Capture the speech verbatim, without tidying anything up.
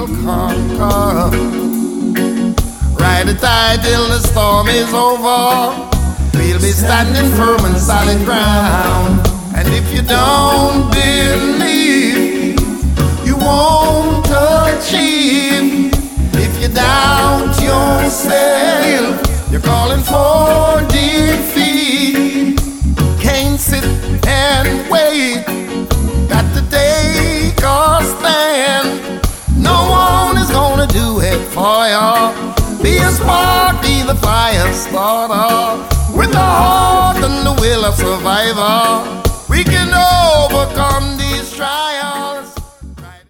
will conquer. Ride the tide till the storm is over. We'll be standing firm on solid ground. And if you don't believe, you won't achieve. If you doubt yourself, you're calling for defeat. Can't sit and wait, got to take a stand. No one is gonna do it for you. Be a spark, be the fire starter. With the heart and the will of survivor, we can overcome